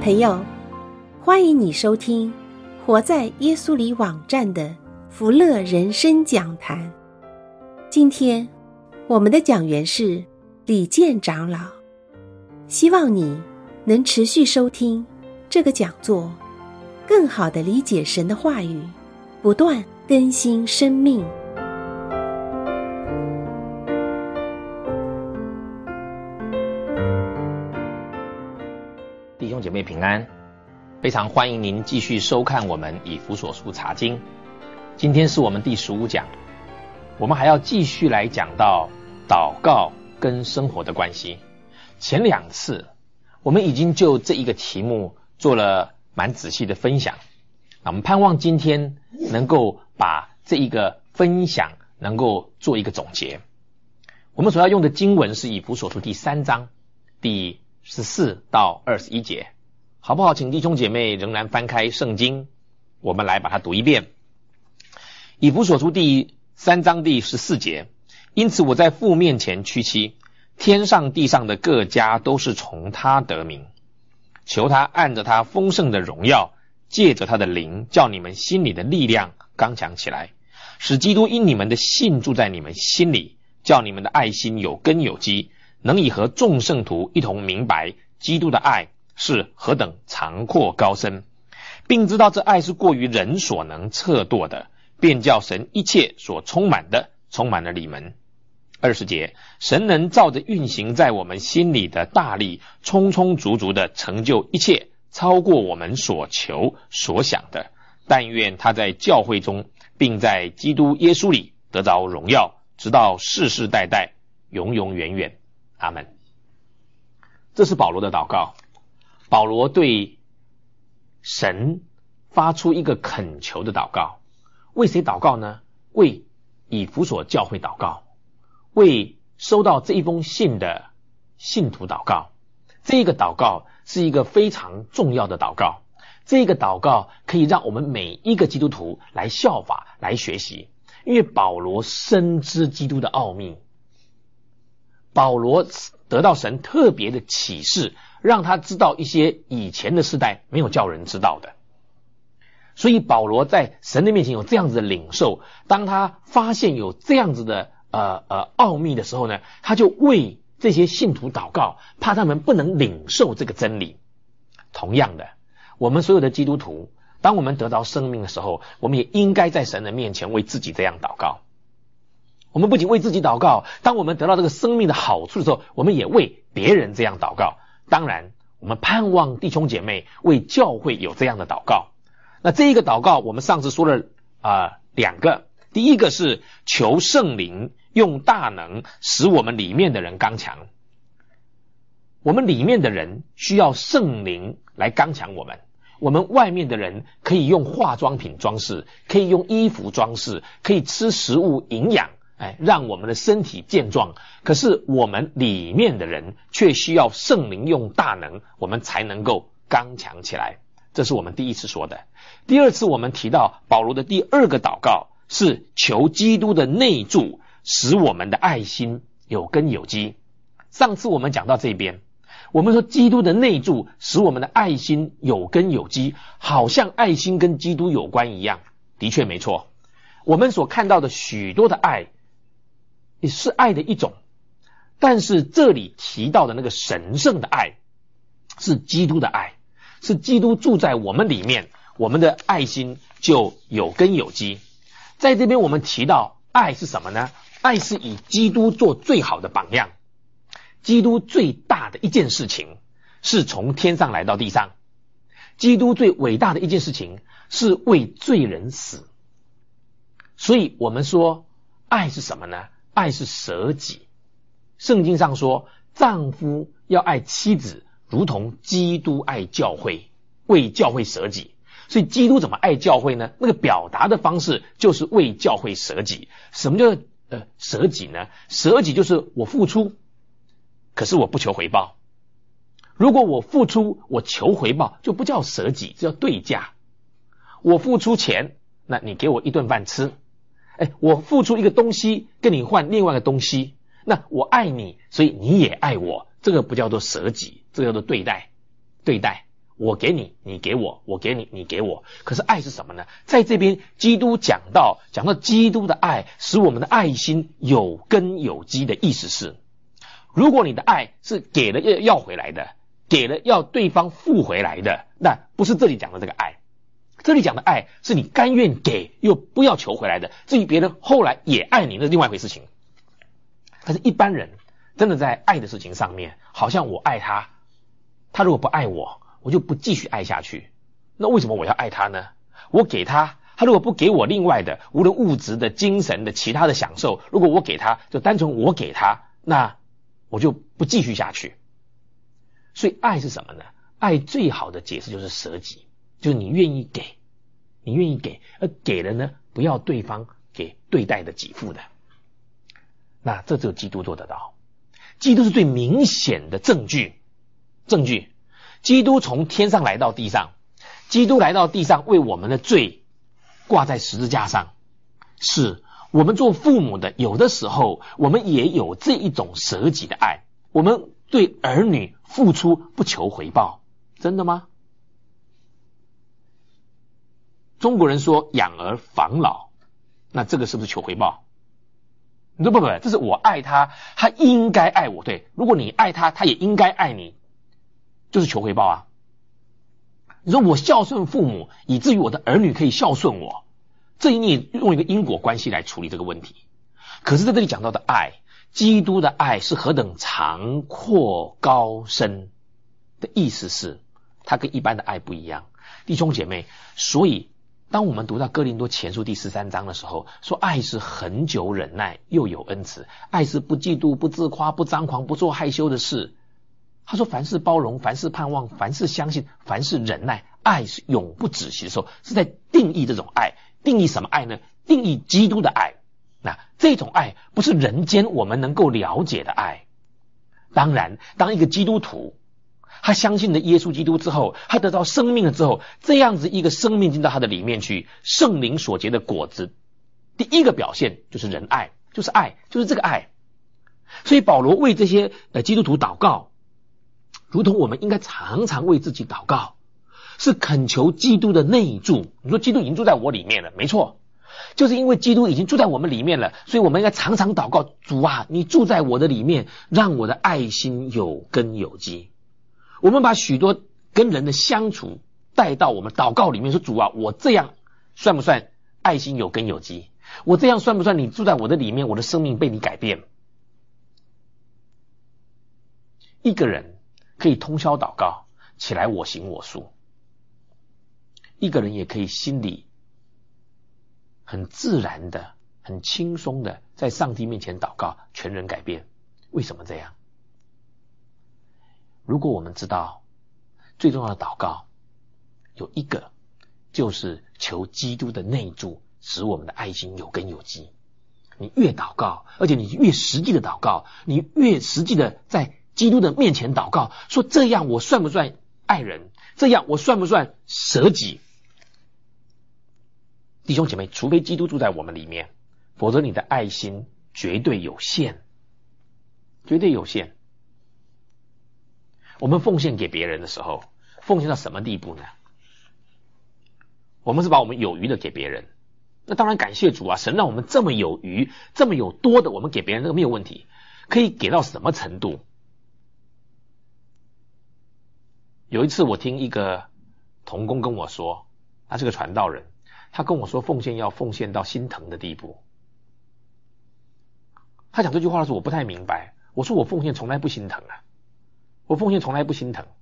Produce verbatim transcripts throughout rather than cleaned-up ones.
朋友，欢迎你收听活在耶稣里网站的福乐人生讲坛。今天我们的讲员是李健长老，希望你能持续收听这个讲座，更好地理解神的话语，不断更新生命。 弟兄姐妹平安，非常欢迎您继续收看我们以弗所书查经。今天是我们第十五讲，我们还要继续来讲到祷告跟生活的关系。前两次我们已经就这一个题目做了蛮仔细的分享，那我们盼望今天能够把这一个分享能够做一个总结。我们所要用的经文是以弗所书第三章第十四到二十一节，好不好？请弟兄姐妹仍然翻开圣经，我们来把它读一遍。以弗所书第三章第十四节，因此我在父面前屈膝，天上地上的各家都是从他得名，求他按着他丰盛的荣耀，借着他的灵，叫你们心里的力量刚强起来，使基督因你们的信住在你们心里，叫你们的爱心有根有基，能以和众圣徒一同明白基督的爱是何等长阔高深，并知道这爱是过于人所能测度的，便叫神一切所充满的充满了你们。二十节，神能照着运行在我们心里的大力，充充足足的成就一切，超过我们所求所想的。但愿他在教会中，并在基督耶稣里得着荣耀，直到世世代代，永永远远。阿们。这是保罗的祷告。保罗对神发出一个恳求的祷告。为谁祷告呢？为以弗所教会祷告，为收到这一封信的信徒祷告。这个祷告是一个非常重要的祷告，这个祷告可以让我们每一个基督徒来效法来学习，因为保罗深知基督的奥秘，保罗得到神特别的启示，让他知道一些以前的世代没有叫人知道的。所以保罗在神的面前有这样子的领受，当他发现有这样子的呃呃奥秘的时候呢，他就为这些信徒祷告，怕他们不能领受这个真理。同样的，我们所有的基督徒，当我们得到生命的时候，我们也应该在神的面前为自己这样祷告。我们不仅为自己祷告，当我们得到这个生命的好处的时候，我们也为别人这样祷告。当然我们盼望弟兄姐妹为教会有这样的祷告。那这一个祷告我们上次说了呃两个，第一个是求圣灵用大能使我们里面的人刚强。我们里面的人需要圣灵来刚强我们，我们外面的人可以用化妆品装饰，可以用衣服装饰，可以吃食物营养，哎，让我们的身体健壮。可是我们里面的人却需要圣灵用大能，我们才能够刚强起来。这是我们第一次说的。第二次我们提到保罗的第二个祷告是求基督的内住，使我们的爱心有根有基。上次我们讲到这边，我们说基督的内住使我们的爱心有根有基，好像爱心跟基督有关一样。的确没错，我们所看到的许多的爱也是爱的一种，但是这里提到的那个神圣的爱是基督的爱，是基督住在我们里面，我们的爱心就有根有基。在这边我们提到爱是什么呢？爱是以基督做最好的榜样。基督最大的一件事情是从天上来到地上，基督最伟大的一件事情是为罪人死。所以我们说爱是什么呢？爱是舍己。圣经上说丈夫要爱妻子如同基督爱教会，为教会舍己。所以基督怎么爱教会呢？那个表达的方式就是为教会舍己。什么叫呃舍己呢？舍己就是我付出，可是我不求回报。如果我付出我求回报，就不叫舍己，这叫对价。我付出钱，那你给我一顿饭吃，哎，我付出一个东西跟你换另外一个东西，那我爱你，所以你也爱我，这个不叫做舍己，这个叫做对待。对待我给你，你给我，我给你，你给我。可是爱是什么呢？在这边基督讲到讲到基督的爱使我们的爱心有根有基的意思是，如果你的爱是给了要要回来的，给了要对方付回来的，那不是这里讲的这个爱。这里讲的爱是你甘愿给又不要求回来的，至于别人后来也爱你，那是另外一回事情。但是一般人真的在爱的事情上面，好像我爱他，他如果不爱我，我就不继续爱下去。那为什么我要爱他呢？我给他，他如果不给我另外的，无论物质的、精神的、其他的享受，如果我给他，就单纯我给他，那我就不继续下去。所以爱是什么呢？爱最好的解释就是舍己，就是你愿意给，你愿意给，而给了呢，不要对方给对待的给付的。那这只有基督做得到。基督是最明显的证据，证据。基督从天上来到地上，基督来到地上为我们的罪挂在十字架上。是我们做父母的，有的时候我们也有这一种舍己的爱，我们对儿女付出不求回报。真的吗？中国人说养儿防老，那这个是不是求回报？你说不不，这是我爱他，他应该爱我。对，如果你爱他，他也应该爱你，就是求回报啊。你说我孝顺父母，以至于我的儿女可以孝顺我，这一你用一个因果关系来处理这个问题。可是在这里讲到的爱，基督的爱是何等长阔高深的意思是，它跟一般的爱不一样。弟兄姐妹，所以当我们读到哥林多前书第十三章的时候，说爱是恒久忍耐，又有恩慈，爱是不嫉妒，不自夸，不张狂，不做害羞的事。他说凡事包容，凡事盼望，凡事相信，凡事忍耐，爱是永不止息的时候，是在定义这种爱。定义什么爱呢？定义基督的爱。那这种爱不是人间我们能够了解的爱。当然，当一个基督徒他相信了耶稣基督之后，他得到生命了之后，这样子一个生命进到他的里面去，圣灵所结的果子，第一个表现就是仁爱，就是爱，就是这个爱。所以保罗为这些呃基督徒祷告，如同我们应该常常为自己祷告，是恳求基督的内住。你说基督已经住在我里面了，没错，就是因为基督已经住在我们里面了，所以我们应该常常祷告，主啊，你住在我的里面，让我的爱心有根有基。我们把许多跟人的相处带到我们祷告里面，说主啊，我这样算不算爱心有根有基？我这样算不算你住在我的里面，我的生命被你改变？一个人可以通宵祷告，起来我行我素；一个人也可以心里很自然的、很轻松的在上帝面前祷告，全人改变。为什么这样？如果我们知道最重要的祷告有一个，就是求基督的内住，使我们的爱心有根有基。你越祷告，而且你越实际的祷告，你越实际的在基督的面前祷告，说这样我算不算爱人？这样我算不算舍己？弟兄姐妹，除非基督住在我们里面，否则你的爱心绝对有限，绝对有限。我们奉献给别人的时候，奉献到什么地步呢？我们是把我们有余的给别人，那当然感谢主啊，神让我们这么有余，这么有多的，我们给别人这个没有问题。可以给到什么程度？有一次我听一个同工跟我说，他是个传道人，他跟我说奉献要奉献到心疼的地步。他讲这句话的时候我不太明白，我说我奉献从来不心疼啊，我奉献从来不心疼，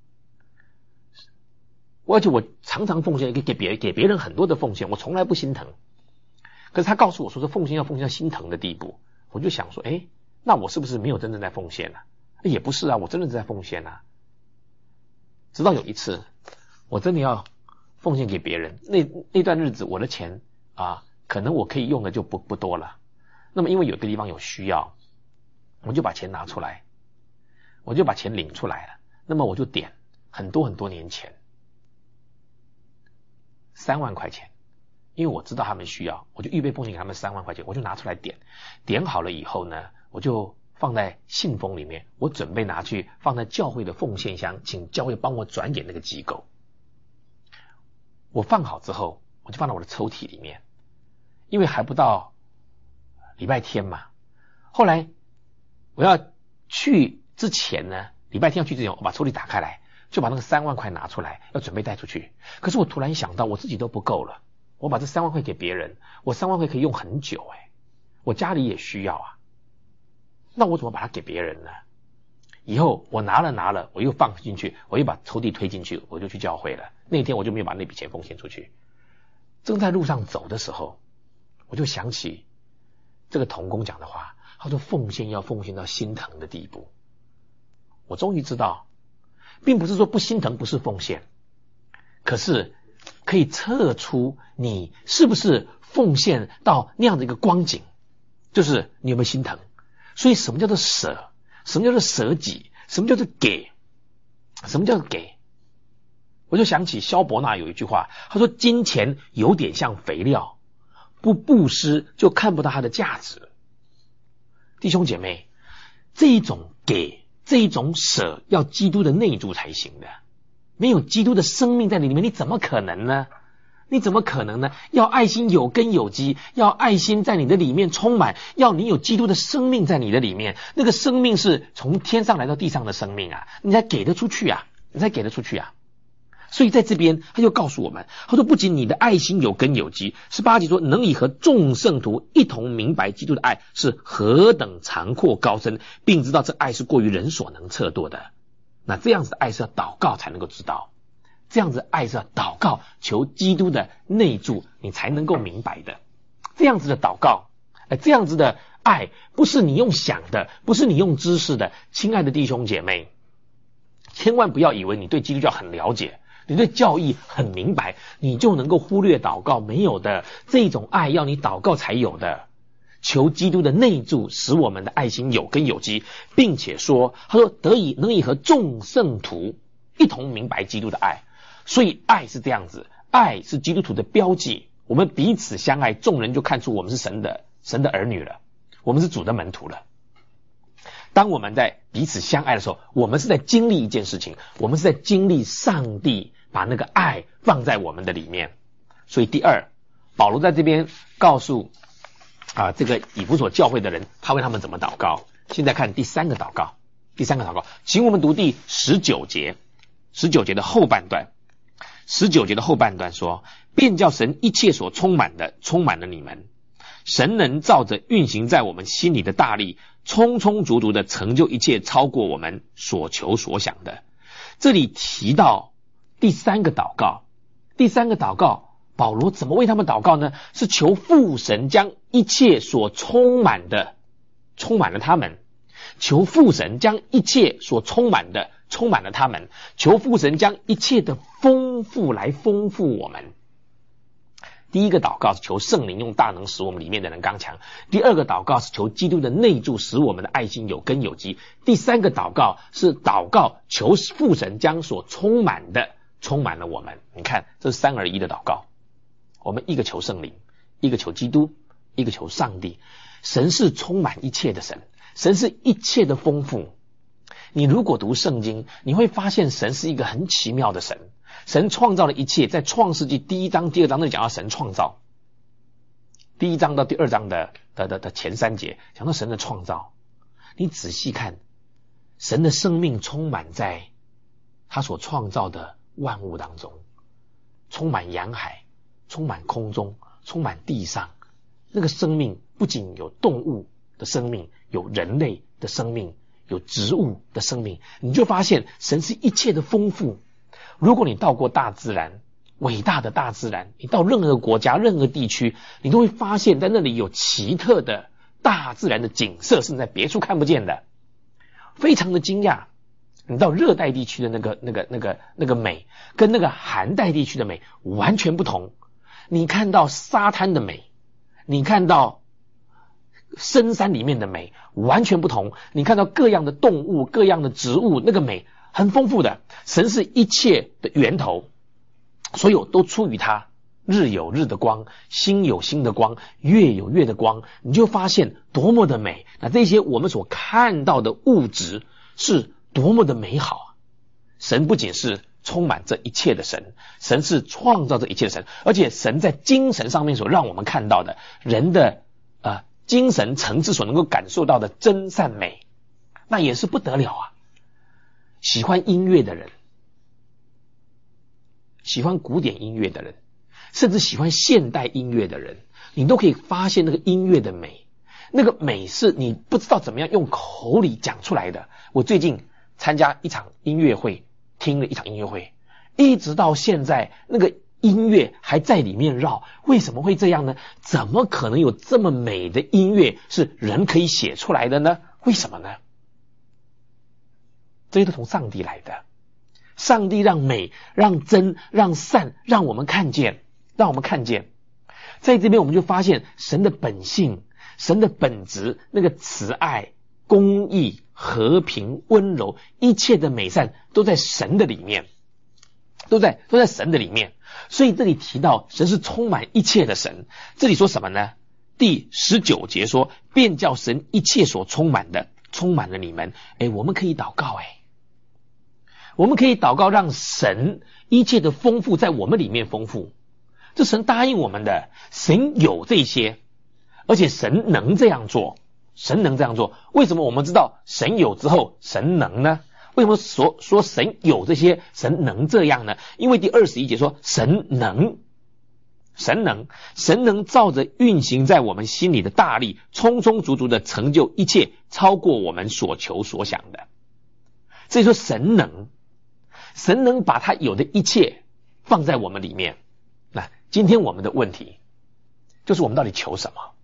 而且我常常奉献，给给别给别人很多的奉献，我从来不心疼。可是他告诉我说，这奉献要奉献到心疼的地步，我就想说，哎，那我是不是没有真正在奉献啊？也不是啊，我真的是在奉献啊。直到有一次，我真的要奉献给别人，那那段日子我的钱啊，可能我可以用的就不不多了。那么因为有个地方有需要，我就把钱拿出来，我就把钱领出来了。那么我就点很多很多年前三万块钱，因为我知道他们需要，我就预备奉献给他们三万块钱，我就拿出来点，点好了以后呢，我就放在信封里面，我准备拿去放在教会的奉献箱，请教会帮我转给那个机构。 我放好之后，我就放到我的抽屉里面，因为还不到礼拜天嘛。后来我要去之前呢，礼拜天要去之前，我把抽屉打开来，就把那个三万块拿出来，要准备带出去。可是我突然想到，我自己都不够了，我把这三万块给别人，我三万块可以用很久哎，我家里也需要啊，那我怎么把它给别人呢？以后我拿了拿了，我又放进去，我又把抽屉推进去，我就去教会了。那天我就没有把那笔钱奉献出去。正在路上走的时候，我就想起这个同工讲的话，他说奉献要奉献到心疼的地步。我终于知道，并不是说不心疼不是奉献，可是可以测出你是不是奉献到那样的一个光景，就是你有没有心疼。所以什么叫做舍？什么叫做舍己？什么叫做给？什么叫做给？我就想起萧伯纳有一句话，他说金钱有点像肥料，不布施就看不到它的价值。弟兄姐妹，这一种给，这一种舍，要基督的内住才行的。没有基督的生命在你里面，你怎么可能呢？你怎么可能呢？要爱心有根有基，要爱心在你的里面充满，要你有基督的生命在你的里面，那个生命是从天上来到地上的生命啊，你才给得出去啊，你才给得出去啊。所以在这边他就告诉我们，他说不仅你的爱心有根有基，十八节说能以和众圣徒一同明白基督的爱是何等长阔高深，并知道这爱是过于人所能测度的。那这样子的爱是要祷告才能够知道，这样子的爱是要祷告求基督的内住，你才能够明白的。这样子的祷告，呃，这样子的爱不是你用想的，不是你用知识的。亲爱的弟兄姐妹，千万不要以为你对基督教很了解，你对教义很明白，你就能够忽略祷告。没有的，这种爱要你祷告才有的。求基督的内住，使我们的爱心有根有基，并且说，他说得以能以和众圣徒一同明白基督的爱。所以爱是这样子，爱是基督徒的标记，我们彼此相爱，众人就看出我们是神的神的儿女了，我们是主的门徒了。当我们在彼此相爱的时候，我们是在经历一件事情，我们是在经历上帝把那个爱放在我们的里面。所以第二，保罗在这边告诉啊这个以弗所教会的人，他为他们怎么祷告。现在看第三个祷告，第三个祷告，请我们读第十九节，十九节的后半段。十九节的后半段说，便叫神一切所充满的充满了你们，神能照着运行在我们心里的大力，充充足足的成就一切，超过我们所求所想的。这里提到第三个祷告，第三个祷告保罗怎么为他们祷告呢？是求父神将一切所充满的充满了他们，求父神将一切所充满的充满了他们，求父神将一切的丰富来丰富我们。第一个祷告是求圣灵用大能使我们里面的人刚强，第二个祷告是求基督的内住使我们的爱心有根有基，第三个祷告是祷告求父神将所充满的充满了我们。你看，这是三而一的祷告，我们一个求圣灵，一个求基督，一个求上帝。神是充满一切的神，神是一切的丰富。你如果读圣经，你会发现神是一个很奇妙的神，神创造了一切。在创世纪第一章第二章那里讲到神创造，第一章到第二章的的的的前三节讲到神的创造。你仔细看，神的生命充满在他所创造的万物当中，充满洋海，充满空中，充满地上。那个生命不仅有动物的生命，有人类的生命，有植物的生命，你就发现神是一切的丰富。如果你到过大自然，伟大的大自然，你到任何国家任何地区，你都会发现在那里有奇特的大自然的景色，是在别处看不见的，非常的惊讶。你到热带地区的那个那个那个那个美，跟那个寒带地区的美完全不同。你看到沙滩的美，你看到深山里面的美完全不同，你看到各样的动物各样的植物，那个美很丰富的。神是一切的源头，所有都出于他，日有日的光，星有星的光，月有月的光，你就发现多么的美。那这些我们所看到的物质是多么的美好。神不仅是充满这一切的神，神是创造这一切的神，而且神在精神上面所让我们看到的人的呃精神层次所能够感受到的真善美，那也是不得了啊！喜欢音乐的人，喜欢古典音乐的人，甚至喜欢现代音乐的人，你都可以发现那个音乐的美，那个美是你不知道怎么样用口里讲出来的。我最近参加一场音乐会，听了一场音乐会，一直到现在那个音乐还在里面绕。为什么会这样呢？怎么可能有这么美的音乐是人可以写出来的呢？为什么呢？这些都从上帝来的。上帝让美，让真，让善，让我们看见，让我们看见。在这边我们就发现神的本性，神的本质，那个慈爱、公义、和平、温柔，一切的美善都在神的里面，都在都在神的里面。所以这里提到神是充满一切的神。这里说什么呢？第十九节说，便叫神一切所充满的充满了你们。诶，我们可以祷告，诶我们可以祷告，让神一切的丰富在我们里面丰富。这神答应我们的，神有这些，而且神能这样做，神能这样做。为什么我们知道神有之后神能呢？为什么说说神有这些，神能这样呢？因为第二十一节说神能，神能，神能照着运行在我们心里的大力，充充足足的成就一切，超过我们所求所想的。所以说神能，神能把他有的一切放在我们里面。那今天我们的问题就是我们到底求什么？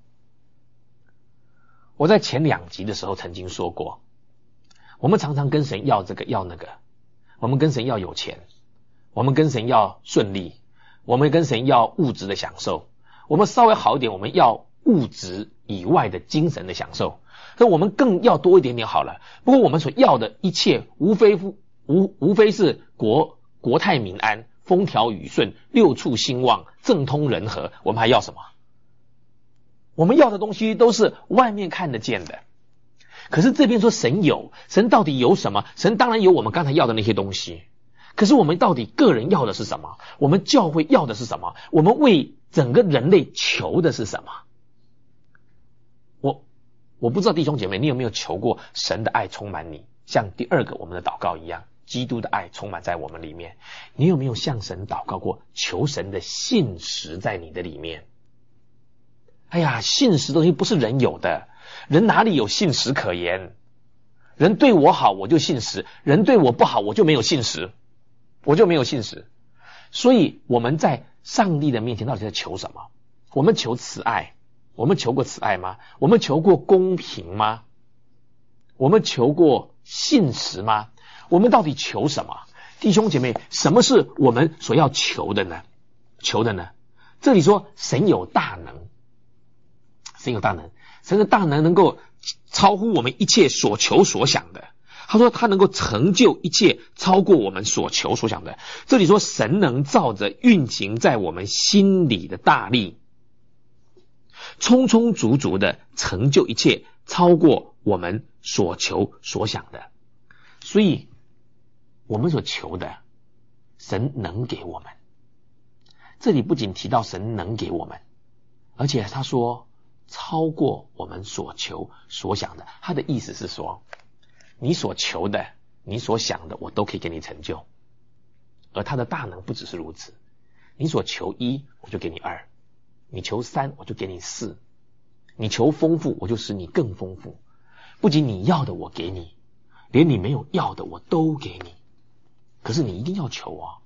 我在前两集的时候曾经说过，我们常常跟神要这个要那个，我们跟神要有钱，我们跟神要顺利，我们跟神要物质的享受，我们稍微好一点，我们要物质以外的精神的享受，所以我们更要多一点点好了。不过我们所要的一切无非无无非是国国泰民安，风调雨顺，六畜兴旺，政通人和，我们还要什么？我们要的东西都是外面看得见的。可是这边说神有，神到底有什么？神当然有我们刚才要的那些东西，可是我们到底个人要的是什么？我们教会要的是什么？我们为整个人类求的是什么？我我不知道弟兄姐妹你有没有求过神的爱充满你，像第二个我们的祷告一样，基督的爱充满在我们里面。你有没有向神祷告过，求神的信实在你的里面？哎呀，信实的东西不是人有的，人哪里有信实可言？人对我好我就信实，人对我不好我就没有信实，我就没有信实。所以我们在上帝的面前到底在求什么？我们求慈爱，我们求过慈爱吗？我们求过公平吗？我们求过信实吗？我们到底求什么？弟兄姐妹，什么是我们所要求的呢？求的呢？这里说神有大能，神有大能，神的大能能够超乎我们一切所求所想的。他说他能够成就一切，超过我们所求所想的。这里说神能照着运行在我们心里的大力，充充足足的成就一切，超过我们所求所想的。所以我们所求的神能给我们。这里不仅提到神能给我们，而且他说超过我们所求所想的。他的意思是说，你所求的，你所想的，我都可以给你成就。而他的大能不只是如此，你所求一，我就给你二；你求三，我就给你四；你求丰富，我就使你更丰富。不仅你要的我给你，连你没有要的我都给你。可是你一定要求啊。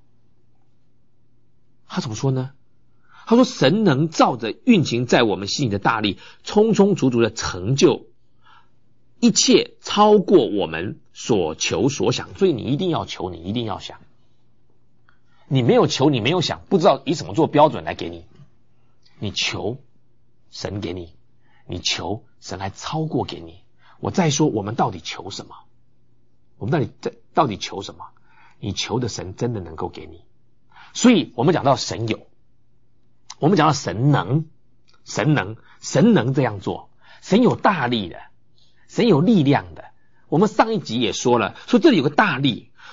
他怎么说呢？他说神能照着运行在我们心里的大力，充充足足的成就一切，超过我们所求所想。所以你一定要求，你一定要想。你没有求，你没有想，不知道以什么做标准来给你。你求，神给你；你求，神还超过给你。我再说，我们到底求什么？我们到底到底求什么？你求的神真的能够给你。所以我们讲到神有，我们讲到神能，神能，神能这样做，神有大力的，神有力量的。我们上一集也说了，说这里有个大力，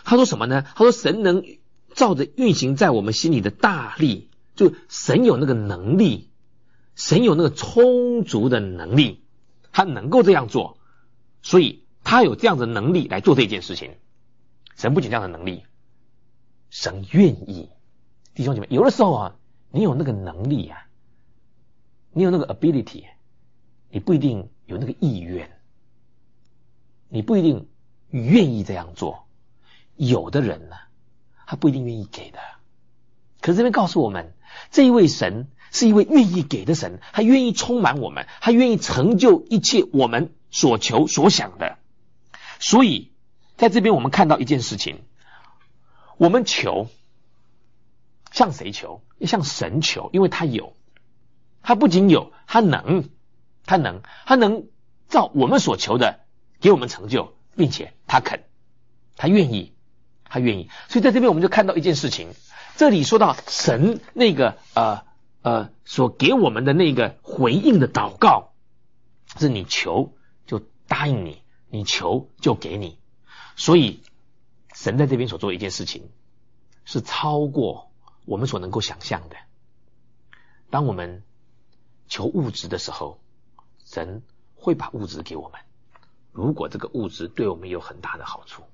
他说什么呢？他说神能照着运行在我们心里的大力，就神有那个能力，神有那个充足的能力，他能够这样做，所以他有这样的能力来做这件事情。神不仅这样的能力，神愿意。弟兄姐妹，有的时候啊，你有那个能力啊，你有那个 ability， 你不一定有那个意愿，你不一定愿意这样做。有的人呢，他不一定愿意给的。可是这边告诉我们，这一位神是一位愿意给的神，他愿意充满我们，他愿意成就一切我们所求所想的。所以在这边我们看到一件事情，我们求向谁求？要向神求，因为他有，他不仅有，他能，他能，他能照我们所求的给我们成就，并且他肯，他愿意，他愿意。所以在这边我们就看到一件事情，这里说到神那个呃呃所给我们的那个回应的祷告，是你求就答应你，你求就给你。所以神在这边所做的一件事情是超过我们所能够想象的。当我们求物质的时候，神会把物质给我们，如果这个物质对我们有很大的好处。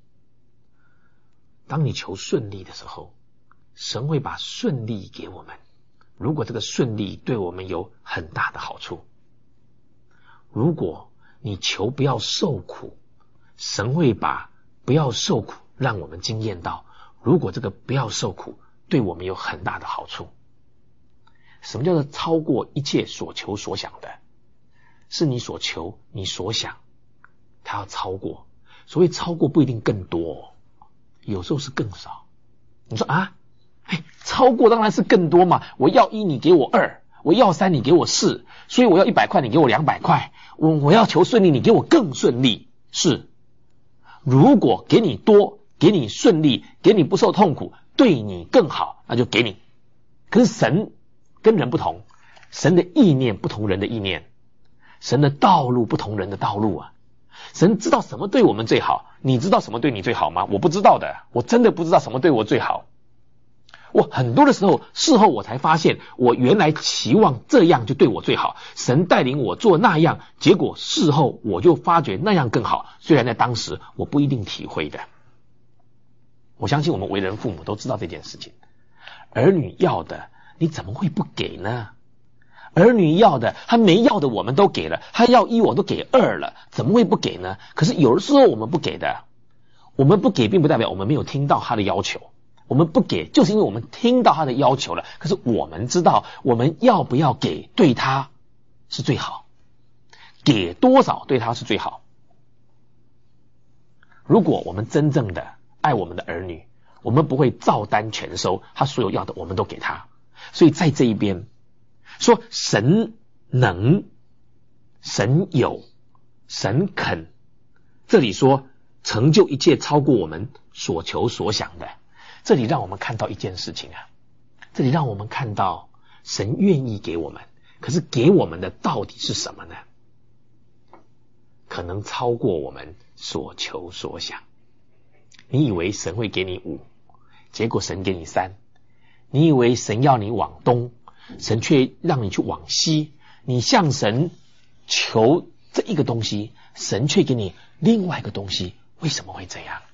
当你求顺利的时候，神会把顺利给我们，如果这个顺利对我们有很大的好处。如果你求不要受苦，神会把不要受苦让我们经验到，如果这个不要受苦对我们有很大的好处。什么叫做超过一切所求所想的？是你所求你所想，它要超过。所谓超过不一定更多，有时候是更少。你说啊，哎，超过当然是更多嘛，我要一你给我二，我要三你给我四，所以我要一百块你给我两百块，我我要求顺利你给我更顺利。是，如果给你多，给你顺利，给你不受痛苦，对你更好，那就给你。可是神跟人不同，神的意念不同人的意念，神的道路不同人的道路啊。神知道什么对我们最好，你知道什么对你最好吗？我不知道的，我真的不知道什么对我最好。我很多的时候事后我才发现，我原来期望这样就对我最好，神带领我做那样，结果事后我就发觉那样更好，虽然在当时我不一定体会的。我相信我们为人父母都知道这件事情，儿女要的你怎么会不给呢？儿女要的，他没要的我们都给了，他要一我都给二了，怎么会不给呢？可是有的时候我们不给的，我们不给并不代表我们没有听到他的要求，我们不给就是因为我们听到他的要求了，可是我们知道我们要不要给对他是最好，给多少对他是最好。如果我们真正的爱我们的儿女，我们不会照单全收，他所有要的我们都给他。所以在这一边说神能，神有，神肯，这里说成就一切超过我们所求所想的，这里让我们看到一件事情啊，这里让我们看到神愿意给我们，可是给我们的到底是什么呢？可能超过我们所求所想。你以为神会给你五，结果神给你三；你以为神要你往东，神却让你去往西。你向神求这一个东西，神却给你另外一个东西，为什么会这样？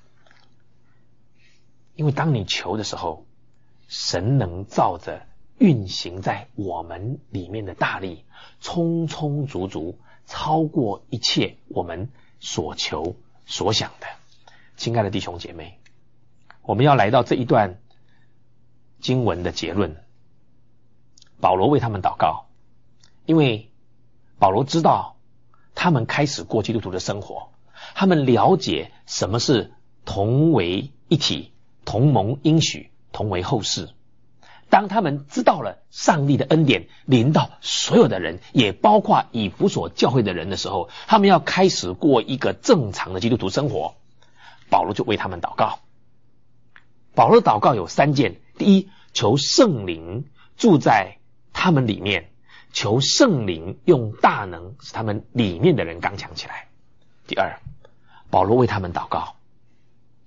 因为当你求的时候，神能照着运行在我们里面的大力，充充足足，超过一切我们所求所想的。亲爱的弟兄姐妹，我们要来到这一段经文的结论。保罗为他们祷告，因为保罗知道他们开始过基督徒的生活，他们了解什么是同为一体，同蒙应许，同为后世。当他们知道了上帝的恩典临到所有的人，也包括以弗所教会的人的时候，他们要开始过一个正常的基督徒生活。保罗就为他们祷告。保罗的祷告有三件：第一，求圣灵住在他们里面，求圣灵用大能使他们里面的人刚强起来。第二，保罗为他们祷告，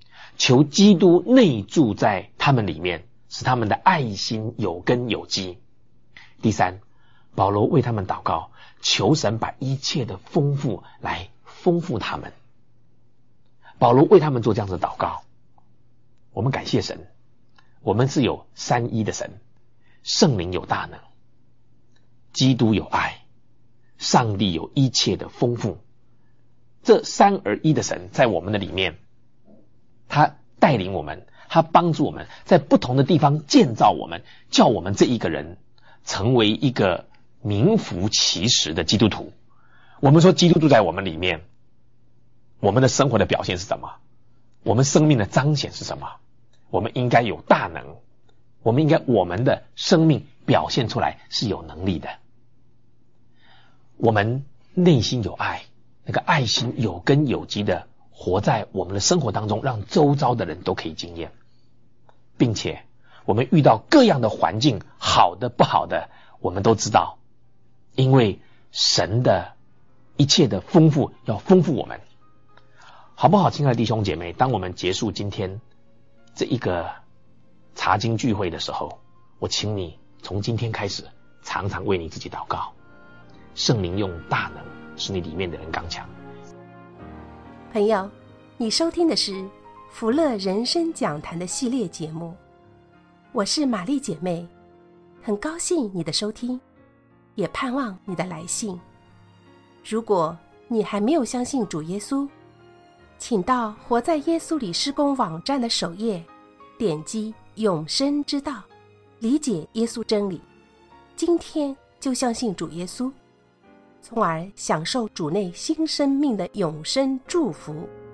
求基督内住在他们里面，使他们的爱心有根有基。第三，保罗为他们祷告，求神把一切的丰富来丰富他们。保罗为他们做这样子的祷告，我们感谢神，我们是有三一的神，圣灵有大能，基督有爱，上帝有一切的丰富。这三而一的神在我们的里面，他带领我们，他帮助我们在不同的地方建造我们，叫我们这一个人成为一个名副其实的基督徒。我们说基督住在我们里面，我们的生活的表现是什么？我们生命的彰显是什么？我们应该有大能，我们应该我们的生命表现出来是有能力的。我们内心有爱，那个爱心有根有基的活在我们的生活当中，让周遭的人都可以经验，并且我们遇到各样的环境，好的不好的，我们都知道，因为神的一切的丰富要丰富我们。好不好，亲爱的弟兄姐妹，当我们结束今天这一个查经聚会的时候，我请你从今天开始常常为你自己祷告，圣灵用大能使你里面的人刚强。 朋友，你收听的是福乐人生讲坛的系列节目，我是玛丽姐妹，很高兴你的收听，也盼望你的来信。如果你还没有相信主耶稣，请到活在耶稣里施工网站的首页，点击永生之道，理解耶稣真理，今天就相信主耶稣，从而享受主内新生命的永生祝福。